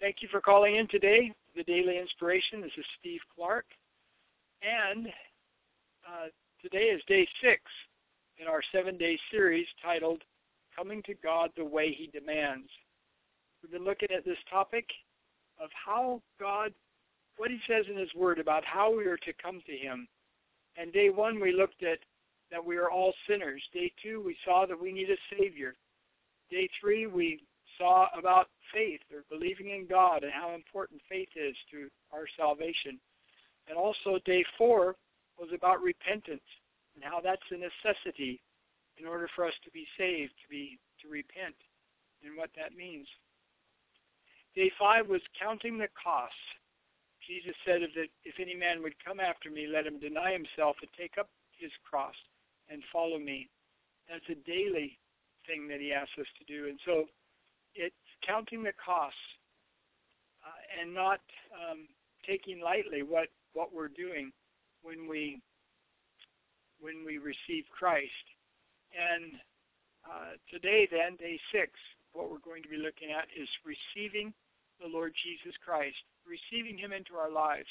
Thank you for calling in today, the Daily Inspiration. This is Steve Clark, and today is day 6 in our 7-day series titled Coming to God the Way He Demands. We've been looking at this topic of how God, what He says in His Word about how we are to come to Him. And day 1 we looked at that we are all sinners. Day 2 we saw that we need a Savior. Day 3 we saw about faith, or believing in God, and how important faith is to our salvation. And also day 4 was about repentance, and how that's a necessity in order for us to be saved, to repent, and what that means. Day 5 was counting the costs. Jesus said that if any man would come after me, let him deny himself and take up his cross and follow me. That's a daily thing that He asks us to do. And so it's counting the costs and not taking lightly what we're doing when we receive Christ. And today then, day 6, what we're going to be looking at is receiving the Lord Jesus Christ, receiving Him into our lives.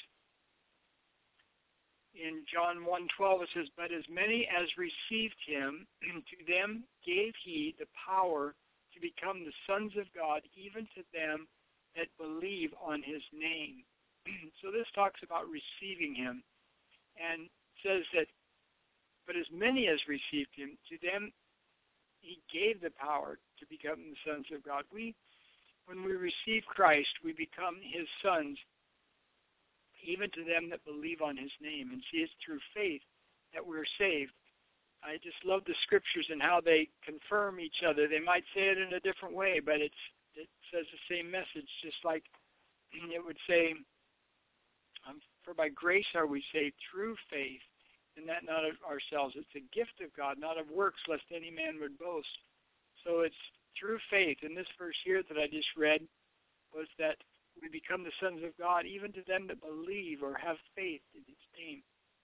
In John 1:12 it says, "But as many as received Him, to them gave He the power to become the sons of God, even to them that believe on His name." So this talks about receiving Him, and says that, but as many as received Him, to them He gave the power to become the sons of God. When we receive Christ, we become His sons, even to them that believe on His name. And see, it's through faith that we're saved. I just love the scriptures and how they confirm each other. They might say it in a different way, but it says the same message, just like it would say, for by grace are we saved through faith, and that not of ourselves. It's a gift of God, not of works, lest any man would boast. So it's through faith. And this verse here that I just read was that we become the sons of God, even to them that believe or have faith in His name.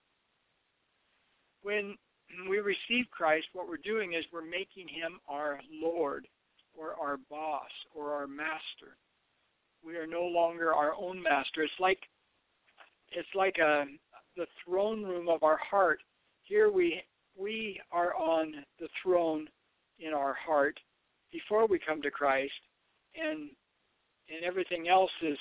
When we receive Christ, what we're doing is we're making Him our Lord, or our boss, or our master. We are no longer our own master. It's like the throne room of our heart. Here we are on the throne in our heart before we come to Christ, and everything else is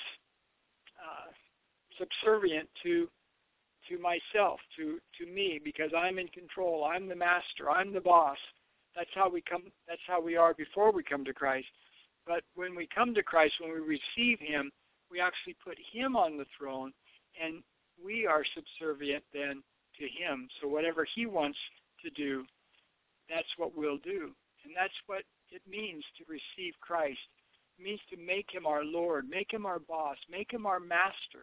subservient to myself, to me, because I'm in control. I'm the master. I'm the boss. That's how we come. That's how we are before we come to Christ. But when we come to Christ, when we receive Him, we actually put Him on the throne, and we are subservient then to Him. So whatever He wants to do, that's what we'll do. And that's what it means to receive Christ. It means to make Him our Lord, make Him our boss, make Him our master.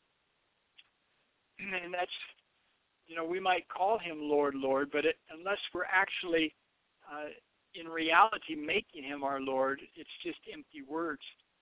And that's, we might call Him Lord, Lord, but unless we're actually, in reality, making Him our Lord, it's just empty words.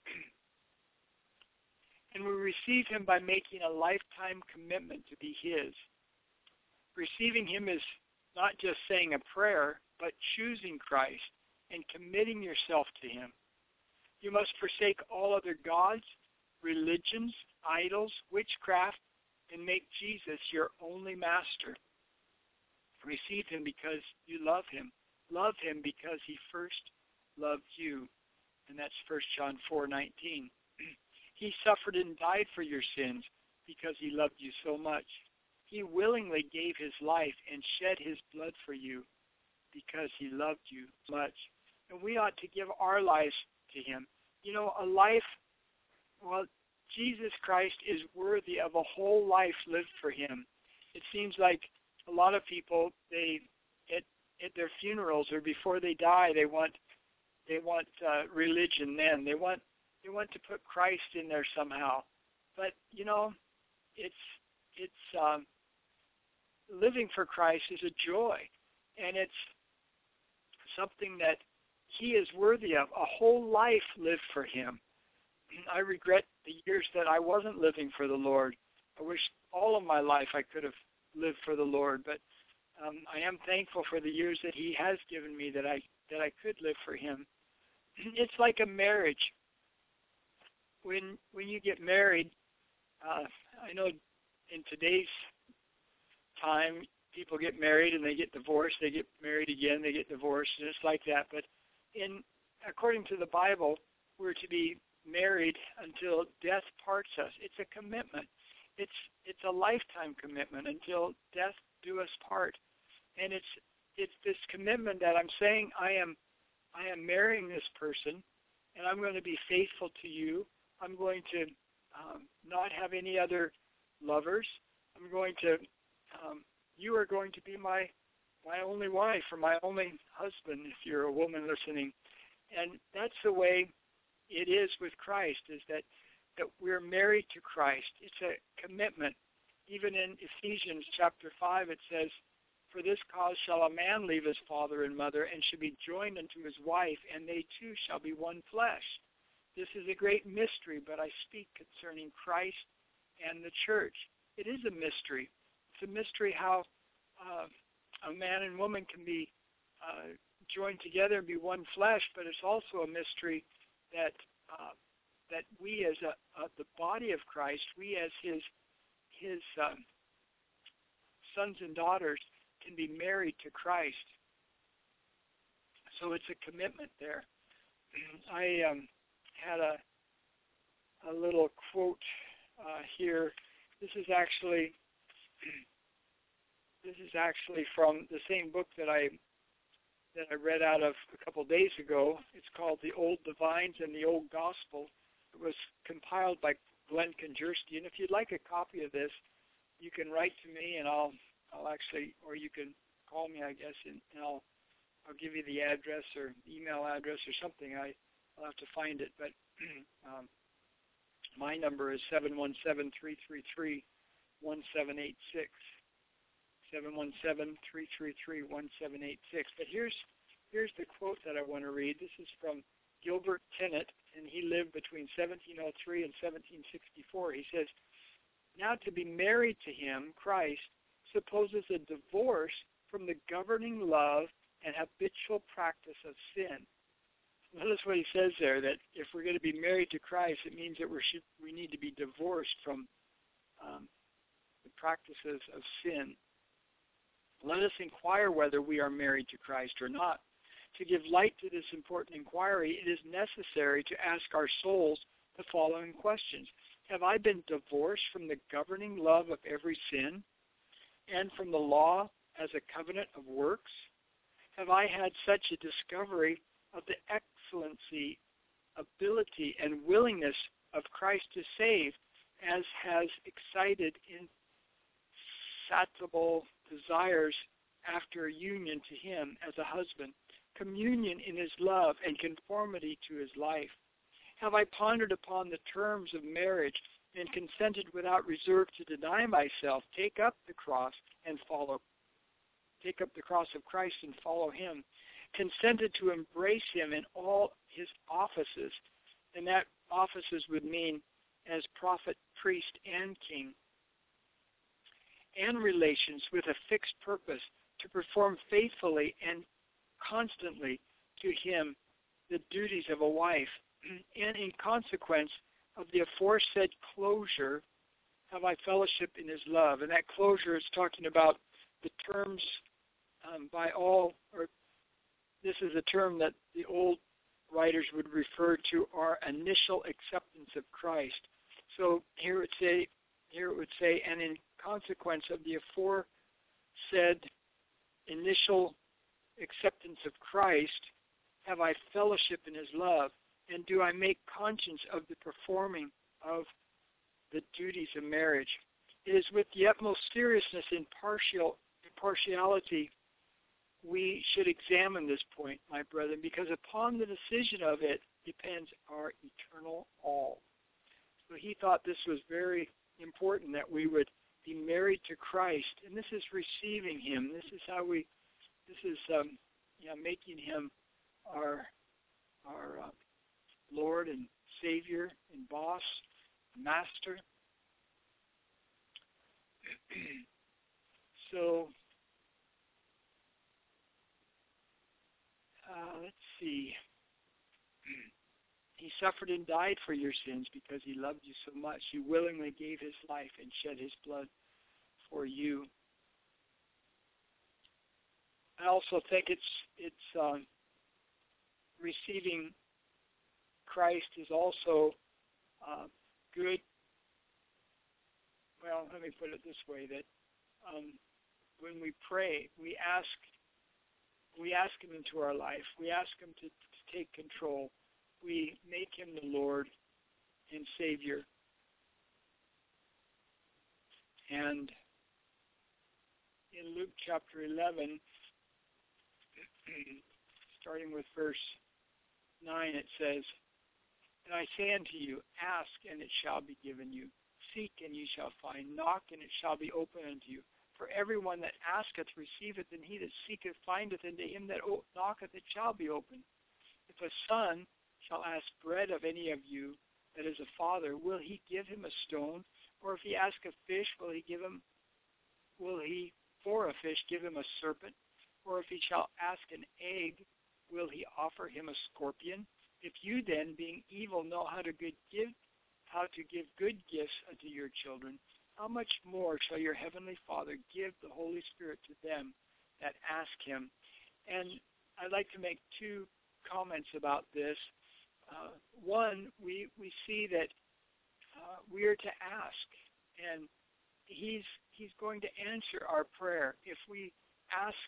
And we receive Him by making a lifetime commitment to be His. Receiving Him is not just saying a prayer, but choosing Christ and committing yourself to Him. You must forsake all other gods, religions, idols, witchcraft, and make Jesus your only master. Receive Him because you love Him. Love Him because He first loved you. And that's 1 John 4:19. He suffered and died for your sins because He loved you so much. He willingly gave His life and shed His blood for you because He loved you much. And we ought to give our lives to Him. A life, Jesus Christ is worthy of a whole life lived for Him. It seems like a lot of people, at their funerals or before they die, they want religion then. They want to put Christ in there somehow. But, it's living for Christ is a joy. And it's something that He is worthy of, a whole life lived for Him. I regret the years that I wasn't living for the Lord. I wish all of my life I could have lived for the Lord, but I am thankful for the years that He has given me that I could live for Him. It's like a marriage. when you get married, I know in today's time, people get married and they get divorced. They get married again, they get divorced, and it's like that. But according to the Bible, we're to be married until death parts us. It's a commitment. It's a lifetime commitment until death do us part. And it's this commitment that I'm saying I am marrying this person, and I'm going to be faithful to you. I'm going to not have any other lovers. I'm going to you are going to be my only wife or my only husband if you're a woman listening. And that's the way it is with Christ, is that we're married to Christ. It's a commitment. Even in Ephesians chapter 5, it says, "For this cause shall a man leave his father and mother, and shall be joined unto his wife, and they two shall be one flesh." This is a great mystery, but I speak concerning Christ and the church. It is a mystery. It's a mystery how a man and woman can be joined together and be one flesh, but it's also a mystery that we as the body of Christ, we as his sons and daughters can be married to Christ. So it's a commitment there. I had a little quote here. This is actually from the same book that I read out of a couple days ago. It's called The Old Divines and the Old Gospel. It was compiled by Glenn Konjursky. And if you'd like a copy of this, you can write to me, and I'll actually, or you can call me, I guess, and I'll give you the address or email address or something. I'll have to find it, but my number is 717-333-1786. 717-333-1786. But here's the quote that I want to read. This is from Gilbert Tennant, and he lived between 1703 and 1764. He says, "Now to be married to him, Christ, supposes a divorce from the governing love and habitual practice of sin." Notice what he says there, that if we're going to be married to Christ, it means that we need to be divorced from the practices of sin. Let us inquire whether we are married to Christ or not. To give light to this important inquiry, it is necessary to ask our souls the following questions. Have I been divorced from the governing love of every sin and from the law as a covenant of works? Have I had such a discovery of the excellency, ability, and willingness of Christ to save as has excited insatiable desires after union to him as a husband, communion in his love, and conformity to his life? Have I pondered upon the terms of marriage and consented without reserve to deny myself, take up the cross of Christ and follow him, consented to embrace him in all his offices, and that offices would mean as prophet, priest, and king, and relations with a fixed purpose to perform faithfully and constantly to him the duties of a wife, and in consequence of the aforesaid closure, have I fellowship in his love. And that closure is talking about the terms by all, or this is a term that the old writers would refer to our initial acceptance of Christ. So here it would say, and in consequence of the aforesaid initial acceptance of Christ, have I fellowship in his love, and do I make conscience of the performing of the duties of marriage? It is with the utmost seriousness and impartiality we should examine this point, my brethren, because upon the decision of it depends our eternal all. So he thought this was very important, that we would be married to Christ, and this is receiving him. This is how making him our Lord and Savior and boss, master. So let's see. He suffered and died for your sins because he loved you so much. He willingly gave his life and shed his blood for you. I also think it's receiving Christ is also good. Well, let me put it this way: that when we pray, we ask him into our life. We ask him to take control. We make him the Lord and Savior. And in Luke chapter 11, starting with verse 9, it says, "And I say unto you, ask, and it shall be given you. Seek, and ye shall find. Knock, and it shall be opened unto you. For everyone that asketh receiveth, and he that seeketh findeth, and to him that knocketh it shall be opened. If a son shall ask bread of any of you that is a father, will he give him a stone? Or if he ask a fish, will he for a fish give him a serpent? Or if he shall ask an egg, will he offer him a scorpion? If you then, being evil, know how to give good gifts unto your children, how much more shall your heavenly Father give the Holy Spirit to them that ask him?" And I'd like to make two comments about this. One, we see that we are to ask, and he's going to answer our prayer. If we ask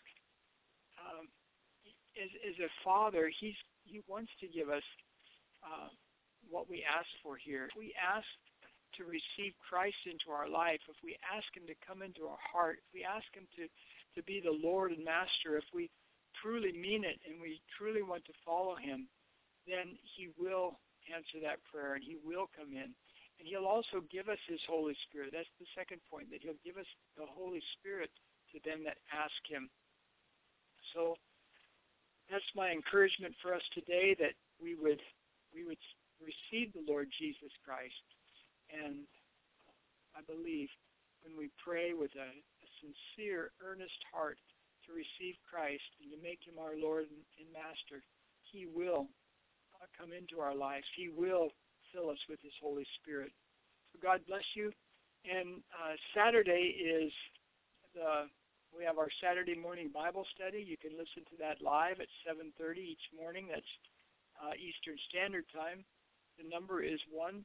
as a father, he wants to give us what we ask for here. If we ask to receive Christ into our life, if we ask him to come into our heart, if we ask him to be the Lord and Master, if we truly mean it and we truly want to follow him, then he will answer that prayer and he will come in. And he'll also give us his Holy Spirit. That's the second point, that he'll give us the Holy Spirit to them that ask him. So that's my encouragement for us today, that we would receive the Lord Jesus Christ. And I believe when we pray with a sincere, earnest heart to receive Christ and to make him our Lord and Master, he will come into our lives. He will fill us with his Holy Spirit. So God bless you. And Saturday is we have our Saturday morning Bible study. You can listen to that live at 7:30 each morning. That's Eastern Standard Time. The number is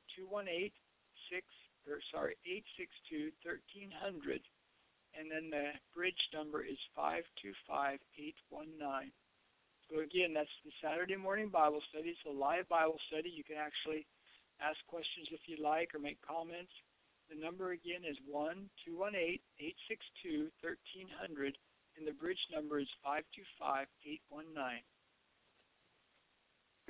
862-1300, and then the bridge number is 525-819. So again, that's the Saturday morning Bible study. It's a live Bible study. You can actually ask questions if you like or make comments. The number again is 1-218-862-1300, and the bridge number is 525-819.